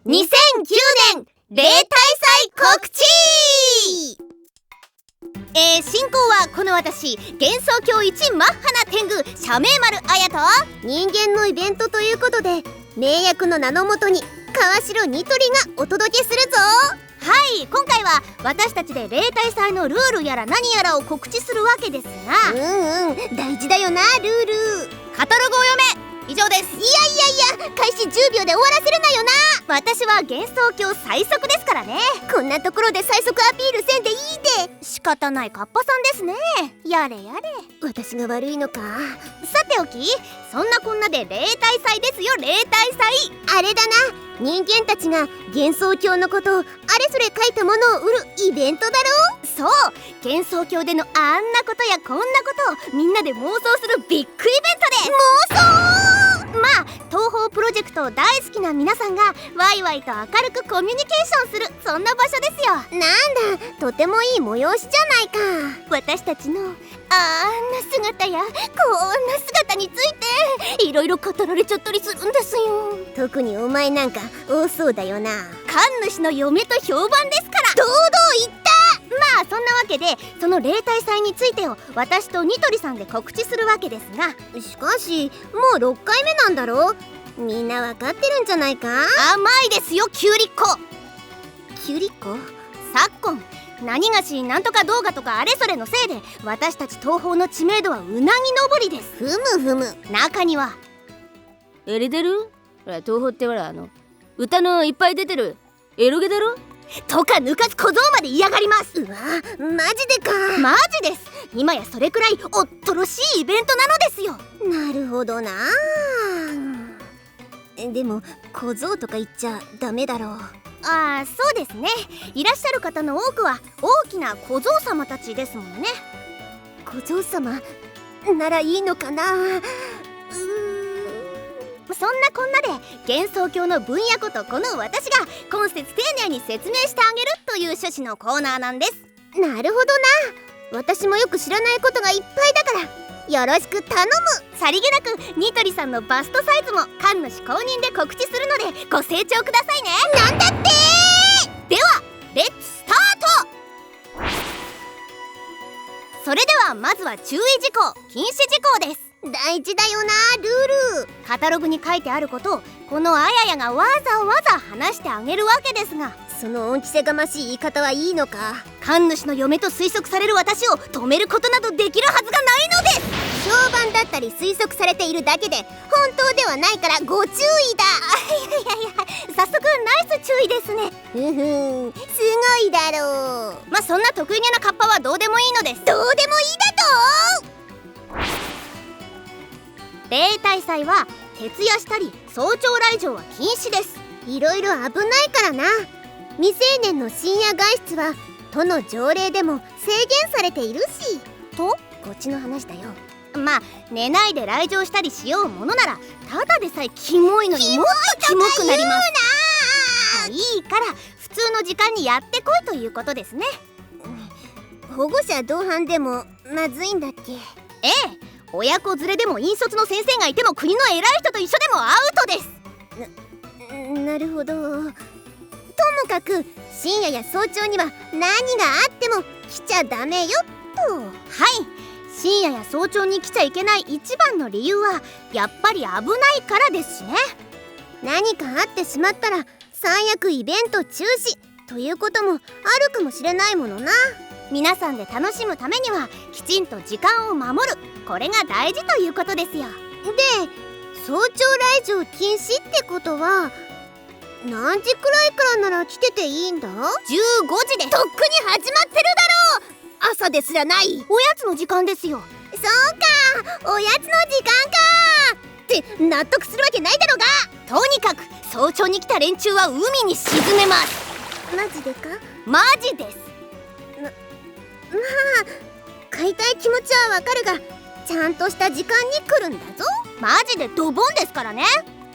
2009年例大祭告知。進行はこの私、幻想郷一マッハな天狗社名丸綾と、 人間のイベントということで名役の名のもとに川城ニトリがお届けするぞ。 はい、今回は私たちで例大祭のルールやら何やらを告知するわけですが、 大事だよな、ルール。 カタログを読め。以上です。 いや開始10秒で終わらせるなよな。 私は幻想郷最速ですからね。 こんなところで最速アピールせんでいいで。 仕方ないカッパさんですね。やれやれ。 私が悪いのか。 さておき、そんなこんなで例大祭ですよ。例大祭あれだな、人間たちが幻想郷のことをあれそれ書いたものを売るイベントだろ。 そう、幻想郷でのあんなことやこんなことをみんなで妄想するビッグイベントです。 妄想。 まあ、東宝プロジェクト大好きな皆さんがワイワイと明るくコミュニケーションする、そんな場所ですよ。 なんだ、とてもいい催しじゃないか。 私たちのあんな姿やこんな姿についていろいろ語られちゃったりするんですよ。 特にお前なんか多そうだよな。 神主の嫁と評判ですから。 堂々言った。 まあそんなわけで、その例大祭についてを私とニトリさんで告知するわけですが、 しかしもう6回目なんだろ。みんなわかってるんじゃないか。 甘いですよ、キュウリっ子。 キュウリっ子。 昨今何がしなんとか動画とかあれそれのせいで私たち東宝の知名度はうなぎ登りです。 ふむ。 中にはエレデル、東宝ってほら歌のいっぱい出てるエロゲだろとか抜かす小僧まで嫌がります。 うわ、マジでか。 マジです。今やそれくらいおっとろしいイベントなのですよ。 なるほどな。でも小僧とか言っちゃダメだろう。 ああ、そうですね。いらっしゃる方の多くは大きな小僧様たちですもんね。 小僧様ならいいのかな。 そんなこんなで幻想郷の分野ことこの私が今節丁寧に説明してあげるという趣旨のコーナーなんです。 なるほどな。私もよく知らないことがいっぱいだからよろしく頼む。 さりげなくニトリさんのバストサイズも神主公認で告知するのでご清聴くださいね。 なんだってではレッツスタート。それではまずは注意事項、禁止事項です。 大事だよな、ルール。 カタログに書いてあることをこのあややがわざわざ話してあげるわけですが、 その恩着せがましい言い方はいいのか。 神主の嫁と推測される私を止めることなどできるはずがないのです。 評判だったり推測されているだけで本当ではないからご注意だ。 いや早速ナイス注意ですね。 すごいだろう。 まあそんな得意げなカッパはどうでもいいのです。 どうでもいいだと。 例大祭は徹夜したり早朝来場は禁止です。 いろいろ危ないからな。未成年の深夜外出は都の条例でも制限されているし。 とこっちの話だよ。 まあ寝ないで来場したりしようものならただでさえキモいのにもっとキモくなります。いいから普通の時間にやってこいということですね。 保護者同伴でもまずいんだっけ。 ええ、親子連れでも引率の先生がいても国の偉い人と一緒でもアウトです。 なるほど。ともかく深夜や早朝には何があっても来ちゃダメよと。 はい、深夜や早朝に来ちゃいけない一番の理由はやっぱり危ないからですしね。 何かあってしまったら最悪イベント中止ということもあるかもしれないものな。 皆さんで楽しむためにはきちんと時間を守る、これが大事ということですよ。 で、早朝来場禁止ってことは何時くらいからなら来てていいんだ。15 時です。 とっくに始まってるだろう。朝ですらない。 おやつの時間ですよ。 そうか、おやつの時間かって納得するわけないだろうが。とにかく早朝に来た連中は海に沈めます。 マジでか。 マジです。 まあ買いたい気持ちはわかるがちゃんとした時間に来るんだぞ。 マジでドボンですからね。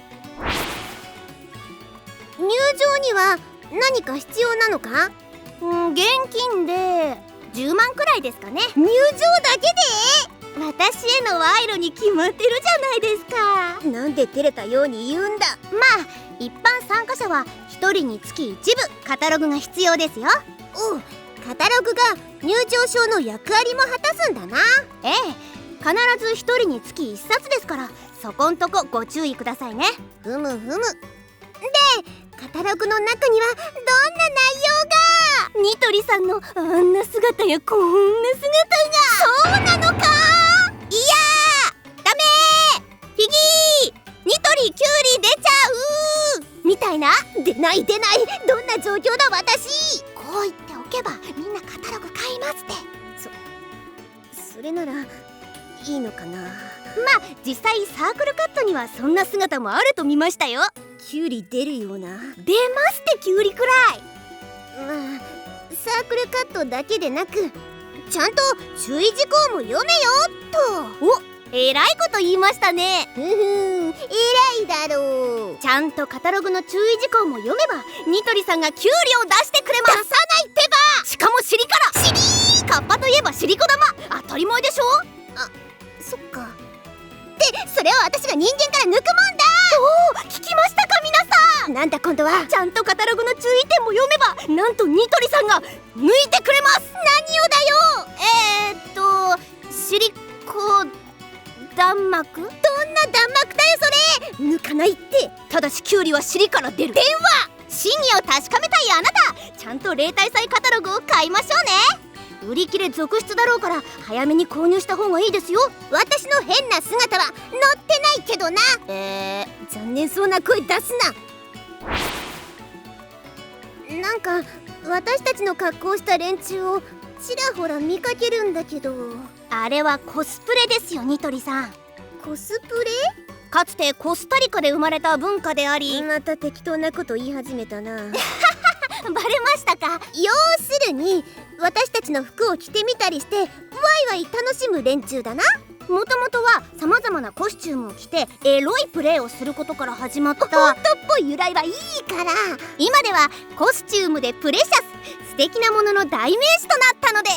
入場には何か必要なのか。 現金で10万くらいですかね。 入場だけで。 私への賄賂に決まってるじゃないですか。 なんで照れたように言うんだ。 まあ一般参加者は1 1人につき1部カタログが必要ですよ。 おう、カタログが入場証の役割も果たすんだな。 ええ、必ず1人につき1冊ですから、そこんとこご注意くださいね。 ふむふむ。で、カタログの中にはどんな内容が？ ニトリさんのあんな姿やこんな姿が。そうなのか？いやー、ダメー、ヒギー、ニトリキュウリ出ちゃうみたいな。 出ない出ない、どんな状況だ私。 こう言っておけばみんなカタログ買いますって。 それならいいのかな。 まあ実際サークルカットにはそんな姿もあると見ましたよ。 キュウリ出るような。 出ますってキュウリくらい。 まあサークルカットだけでなく、ちゃんと注意事項も読めよと。 お、えらいこと言いましたね。 ふふん、偉いだろう。 ちゃんとカタログの注意事項も読めばニトリさんがキュウリを出してくれます。出さないってば。しかも尻から。尻。カッパといえば尻子玉、当たり前でしょ。 そっか。で、それを私が人間から抜くもんだ。 おお、聞きましたか皆さん。 なんだ今度は。 ちゃんとカタログの注意点も読めば、なんとニトリさんが抜いてくれます。何をだよ。尻子弾幕。 どんな弾幕だよそれ。抜かないって。 ただしキュウリは尻から出る。電話。真偽を確かめたいあなた、ちゃんと例大祭カタログを買いましょうね。売り切れ続出だろうから早めに購入した方がいいですよ。 私の変な姿は載ってないけどな。残念そうな声出すな。なんか私たちの格好をした連中をちらほら見かけるんだけど。 あれはコスプレですよニトリさん。 コスプレ？ かつてコスタリカで生まれた文化であり。 また適当なこと言い始めたな。 バレましたか。 要するに私たちの服を着てみたりしてワイワイ楽しむ連中だな。 もともとはさまざまなコスチュームを着てエロいプレーをすることから始まった。 本当っぽい由来はいいから。 今ではコスチュームでプレシャス、素敵なものの代名詞となったのです。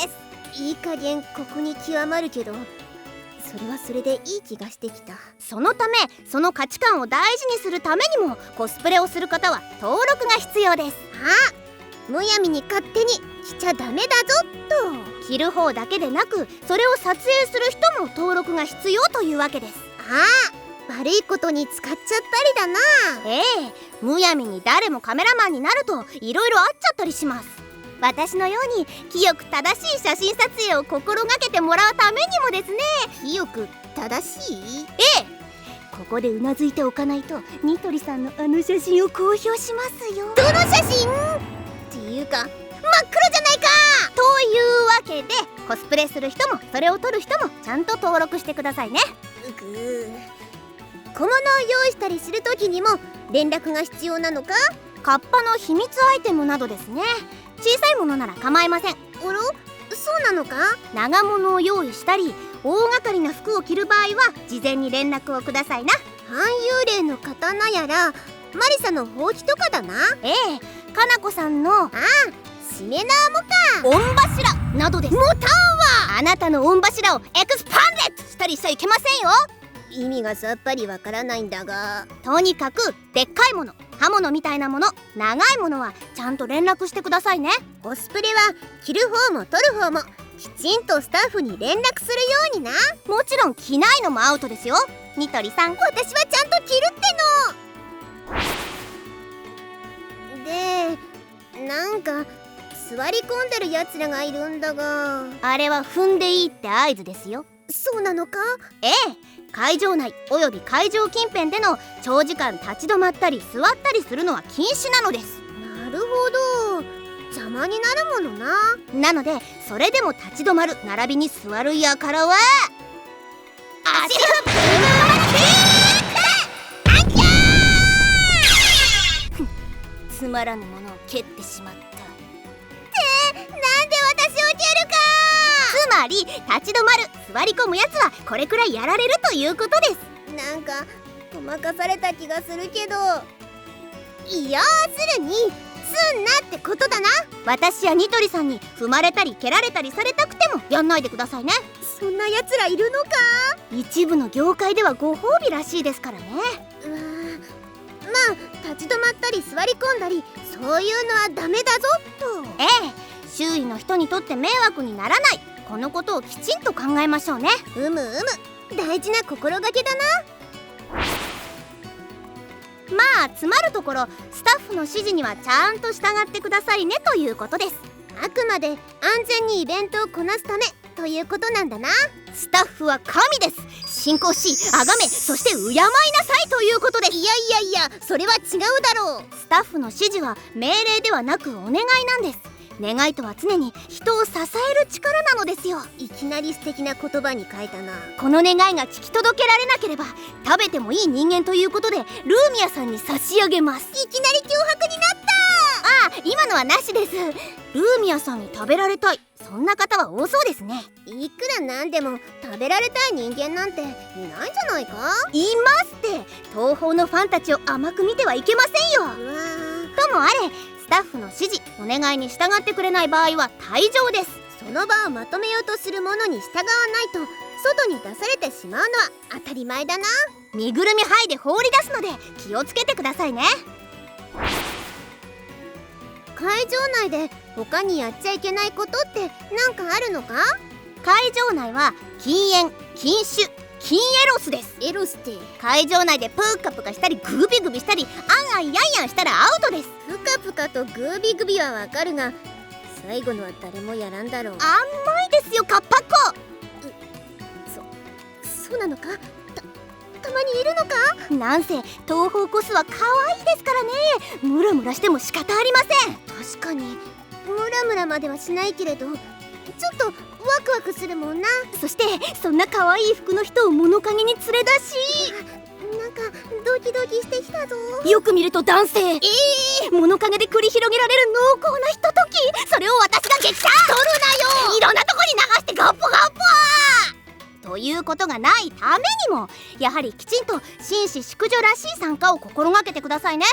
いい加減ここに極まるけど、それはそれでいい気がしてきた。 そのためその価値観を大事にするためにもコスプレをする方は登録が必要です。 むやみに勝手に着ちゃダメだぞと。 着る方だけでなくそれを撮影する人も登録が必要というわけです。 悪いことに使っちゃったりだな。 むやみに誰もカメラマンになるといろいろあっちゃったりします。私のように清く正しい写真撮影を心がけてもらうためにもですね。 清く正しい？ ここでうなずいておかないとニトリさんのあの写真を公表しますよ。 どの写真？っていうか真っ黒じゃないか。 というわけでコスプレする人もそれを撮る人もちゃんと登録してくださいね。 小物を用意したりするときにも連絡が必要なのか？ カッパの秘密アイテムなどですね。小さいものなら構いません。 そうなのか？ 長物を用意したり大掛かりな服を着る場合は事前に連絡をくださいな。 半幽霊の刀やらマリサのほうきとかだな。 かなこさんのしめ縄もか。 御柱などです。 もたんわ。 あなたの御柱をエクスパンデットしたりしちゃいけませんよ。 意味がさっぱりわからないんだが、 とにかくでっかいもの、刃物みたいなもの、長いものはちゃんと連絡してくださいね。 コスプレは着る方も撮る方もきちんとスタッフに連絡するようにな。 もちろん着ないのもアウトですよニトリさん。 私はちゃんと着るっての。で、なんか座り込んでるやつらがいるんだが。 あれは踏んでいいって合図ですよ。 そうなのか？ 会場内および会場近辺での長時間立ち止まったり座ったりするのは禁止なのです。 なるほど、邪魔になるものな。 なのでそれでも立ち止まる並びに座るやからは足踏みつまらぬものを蹴ってしまった。 なんで私を蹴るか。 つまり立ち止まる座り込むやつはこれくらいやられるということです。 なんかごまかされた気がするけど、要するにすんなってことだな。 私やニトリさんに踏まれたり蹴られたりされたくてもやんないでくださいね。 そんなやつらいるのか。 一部の業界ではご褒美らしいですからね。 立ち止まったり座り込んだり、そういうのはダメだぞと。 ええ、周囲の人にとって迷惑にならない、このことをきちんと考えましょうね。 大事な心がけだな。 まあつまるところ、スタッフの指示にはちゃんと従ってくださいねということです。 あくまで安全にイベントをこなすためということなんだな。 スタッフは神です。信仰し、崇め、そして敬いなさいということです。 いや、それは違うだろう。 スタッフの指示は命令ではなくお願いなんです。願いとは常に人を支える力なのですよ。 いきなり素敵な言葉に変えたな。 この願いが聞き届けられなければ、食べてもいい人間ということでルーミアさんに差し上げます。 いきなり脅迫になった。 今のはなしです。ルーミアさんに食べられたい、そんな方は多そうですね。 いくらなんでも食べられたい人間なんていないんじゃないか。 いますって。東宝のファンたちを甘く見てはいけませんよ。ともあれ、スタッフの指示、お願いに従ってくれない場合は退場です。 その場をまとめようとする者に従わないと外に出されてしまうのは当たり前だな。 身ぐるみ剥いで放り出すので気をつけてくださいね。 会場内で他にやっちゃいけないことって何かあるのか？ 会場内は禁煙、禁酒、禁エロスです。 エロスって？ 会場内でプーカプカしたりグビグビしたりあんあんやんやんしたらアウトです。 プカプカとグービグビはわかるが、最後のは誰もやらんだろう。 甘いですよ、カッパっ子。 そうなのか？たまにいるのか？ なんせ東宝コスは可愛いですからね。ムラムラしても仕方ありません。 確かにムラムラまではしないけれど、ちょっとワクワクするもんな。 そしてそんな可愛い服の人を物陰に連れ出し、 なんかドキドキしてきたぞ。 よく見ると男性。物陰で繰り広げられる濃厚なひととき、それを私が撃破。取るなよ。いろんなとこに流してガッポガッポということがないためにも、やはりきちんと紳士淑女らしい参加を心がけてくださいね。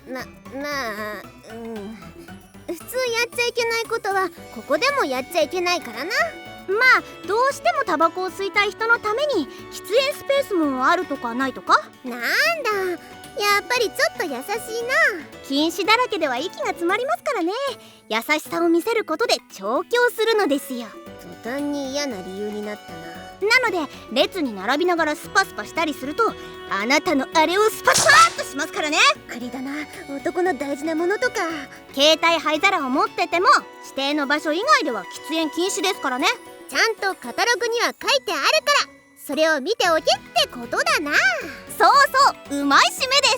普通やっちゃいけないことはここでもやっちゃいけないからな。 どうしてもタバコを吸いたい人のために喫煙スペースもあるとかないとか。 なんだ、やっぱりちょっと優しいな。 禁止だらけでは息が詰まりますからね。優しさを見せることで調教するのですよ。 途端に嫌な理由になったな。 なので列に並びながらスパスパしたりすると、あなたのあれをスパスパーっとしますからね。 あれだな、男の大事なものとか。 携帯灰皿を持ってても指定の場所以外では喫煙禁止ですからね。 ちゃんとカタログには書いてあるから、それを見ておけってことだな。 そう、うまい締めです。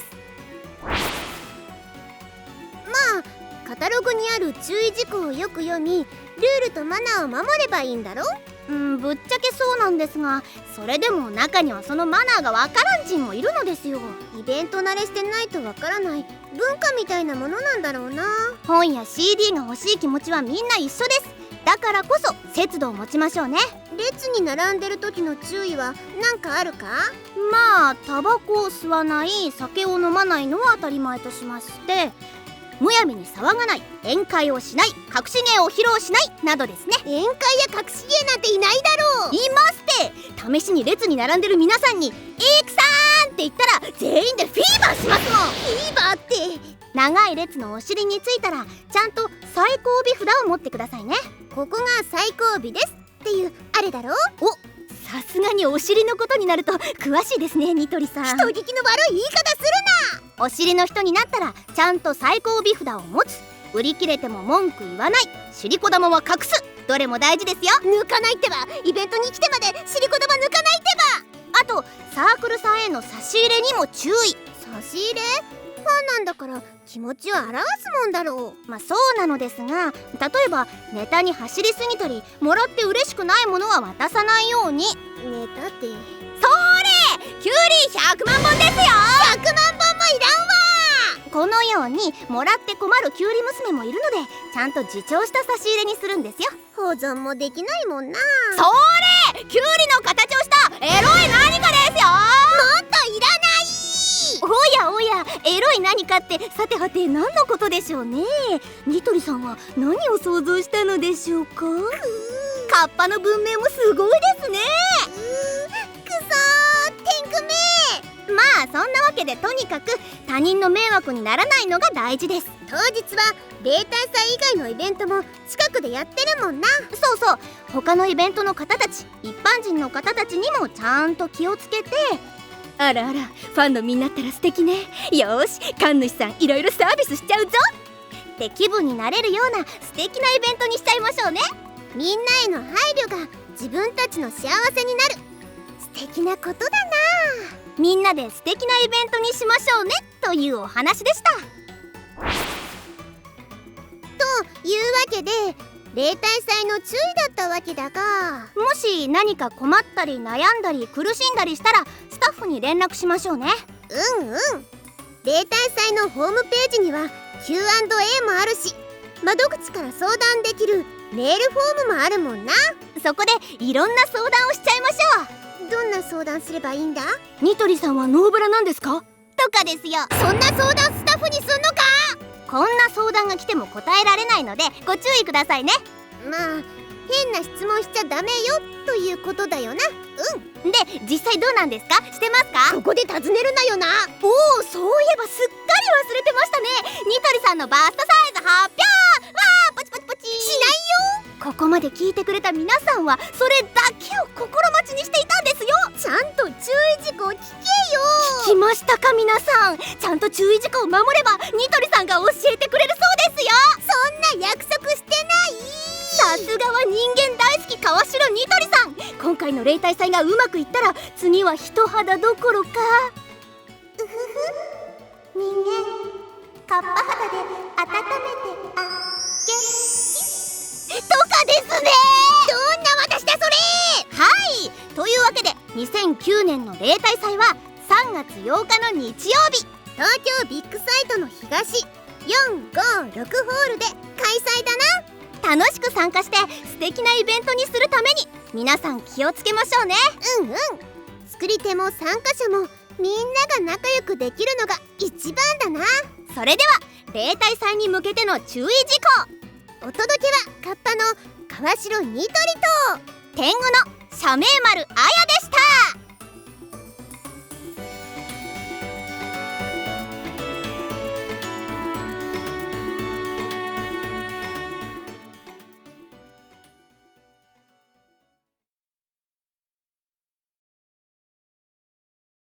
カタログにある注意事項をよく読み、ルールとマナーを守ればいいんだろ。 ぶっちゃけそうなんですが、それでも中にはそのマナーがわからん人もいるのですよ。 イベント慣れしてないとわからない文化みたいなものなんだろうな。 本や CD が欲しい気持ちはみんな一緒です。だからこそ節度を持ちましょうね。 列に並んでる時の注意は何かあるか？ タバコを吸わない、酒を飲まないのは当たり前としまして、むやみに騒がない、宴会をしない、隠し芸を披露しないなどですね。 宴会や隠し芸なんていないだろう。 いますって。試しに列に並んでる皆さんに「イクさん!」って言ったら全員でフィーバーしますもん。 フィーバーって？ 長い列のお尻についたらちゃんと最後尾札を持ってくださいね。 ここが最後尾ですっていうあれだろう。 さすがにお尻のことになると詳しいですね、ニトリさん。 人聞きの悪い言い方するな。お尻の人になったらちゃんと最後尾札を持つ、売り切れても文句言わない、尻こ玉は隠す、どれも大事ですよ。 抜かないってば、イベントに来てまで尻こ玉抜かないってば。 あとサークルさんへの差し入れにも注意。 差し入れ？ファンなんだから気持ちを表すもんだろう。 そうなのですが、例えばネタに走りすぎたり、もらって嬉しくないものは渡さないように。 ネタって？ それキュウリ100万本ですよ。 100万本もいらんわ。 このようにもらって困るキュウリ娘もいるので、ちゃんと自重した差し入れにするんですよ。 保存もできないもんな。 それキュウリの形をしたエロい何かですよ。もっといらない。おやエロい何かってさてはて何のことでしょうね。ニトリさんは何を想像したのでしょうか。カッパの文明もすごいですね。 くそー、天狗め。 そんなわけでとにかく他人の迷惑にならないのが大事です。 当日は例大祭以外のイベントも近くでやってるもんな。 そうそう、他のイベントの方たち、一般人の方たちにもちゃんと気をつけて。あらあら、ファンのみんなったら素敵ね。よし、神主さんいろいろサービスしちゃうぞって気分になれるような素敵なイベントにしちゃいましょうね。 みんなへの配慮が自分たちの幸せになる素敵なことだな。 みんなで素敵なイベントにしましょうねというお話でした。 というわけで例大祭の注意だったわけだが、 もし何か困ったり悩んだり苦しんだりしたらスタッフに連絡しましょうね。 例大祭のホームページには Q&A もあるし、窓口から相談できるメールフォームもあるもんな。 そこでいろんな相談をしちゃいましょう。どんな相談すればいいんだ？ ニトリさんはノーブラなんですか？とかですよ。 そんな相談スタッフにすんのか？ こんな相談が来ても答えられないのでご注意くださいね。 まあ変な質問しちゃダメよということだよな。 で、実際どうなんですか？してますか？ ここで尋ねるなよな。 おお、そういえばすっかり忘れてましたね。ニトリさんのバストサイズ発表。わー、ポチポチポチ。 しないよ。 ここまで聞いてくれた皆さんはそれだけを心待ちにしていたんですよ。 ちゃんと注意事項聞けよ。 聞きましたか皆さん。ちゃんと注意事項を守ればニトリさんが教えてくれるそうですよ。 そんな約束してない。 さすがは人間大好き川城ニトリさん。今回の例大祭がうまくいったら次は人肌どころか人間カッパ肌で温めてあげとかですね。 どんな私だそれ。 はい、というわけで2009年の例大祭は3月8日の日曜日、 東京ビッグサイトの東456ホールで開催だな。 楽しく参加して素敵なイベントにするために皆さん気をつけましょうね。 作り手も参加者もみんなが仲良くできるのが一番だな。 それでは例大祭に向けての注意事項。 お届けはカッパの川城ニトリと天狗の社名丸あやでした。